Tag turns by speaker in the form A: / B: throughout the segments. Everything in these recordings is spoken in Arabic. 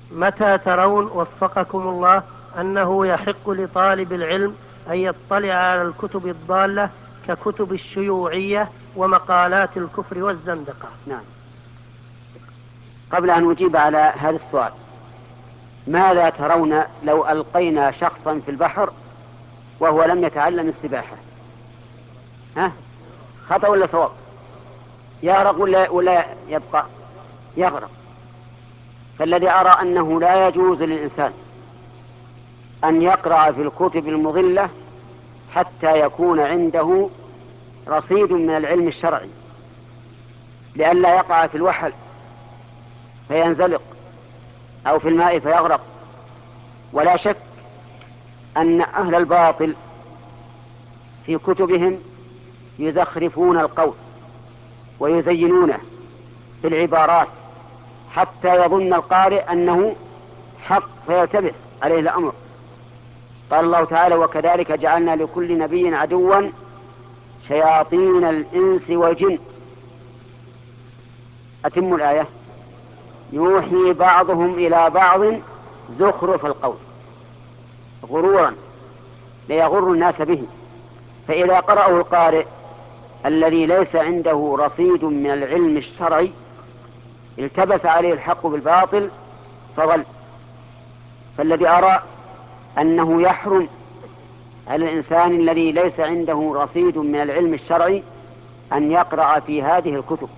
A: متى ترون وفقكم الله أنه يحق لطالب العلم أن يطلع على الكتب الضالة ككتب الشيوعية ومقالات الكفر والزندقة؟
B: نعم. قبل أن أجيب على هذا السؤال، ماذا ترون لو ألقينا شخصا في البحر وهو لم يتعلم السباحة؟ خطأ ولا صواب؟ يغرق ولا يبقى؟ يغرق. فالذي أرى أنه لا يجوز للإنسان أن يقرأ في الكتب المضلة حتى يكون عنده رصيد من العلم الشرعي، لئلا يقع في الوحل فينزلق أو في الماء فيغرق. ولا شك أن أهل الباطل في كتبهم يزخرفون القول ويزينونه بالعبارات حتى يظن القارئ أنه حق فيلتبس عليه الأمر. قال الله تعالى: وكذلك جعلنا لكل نبي عدوا شياطين الإنس والجن. أتم الآية: يوحي بعضهم إلى بعض زخرف القول غرورا ليغر الناس به. فإذا قرأه القارئ الذي ليس عنده رصيد من العلم الشرعي التبس عليه الحق بالباطل فضل. فالذي أرى أنه يحرم على الإنسان الذي ليس عنده رصيد من العلم الشرعي أن يقرأ في هذه الكتب.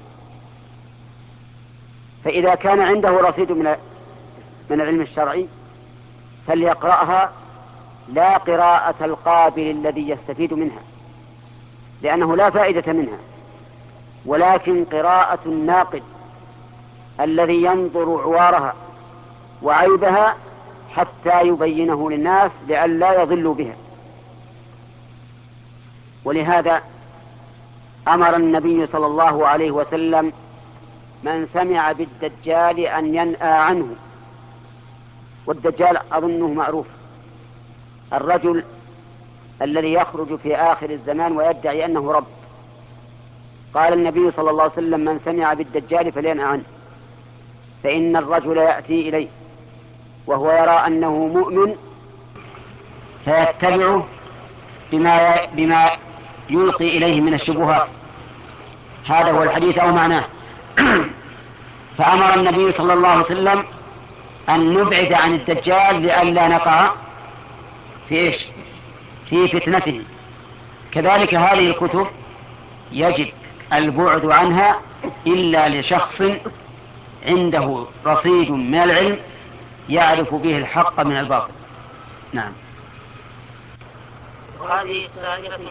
B: فإذا كان عنده رصيد من العلم الشرعي فليقرأها لا قراءة القابل الذي يستفيد منها، لأنه لا فائدة منها، ولكن قراءة الناقد الذي ينظر عوارها وعيبها حتى يبينه للناس لئلا يضلوا بها. ولهذا أمر النبي صلى الله عليه وسلم من سمع بالدجال أن ينأى عنه. والدجال أظنه معروف، الرجل الذي يخرج في آخر الزمان ويدعي أنه رب. قال النبي صلى الله عليه وسلم: من سمع بالدجال فلينأى عنه، فإن الرجل يأتي إليه وهو يرى أنه مؤمن فيتبعه بما يلقي إليه من الشبهات. هذا هو الحديث أو معناه. فأمر النبي صلى الله عليه وسلم أن نبعد عن الدجال لئلا نقع في فتنته. كذلك هذه الكتب يجب البعد عنها إلا لشخص عنده رصيد من العلم يعرف به الحق من الباطل. نعم.
A: وهذه السائلة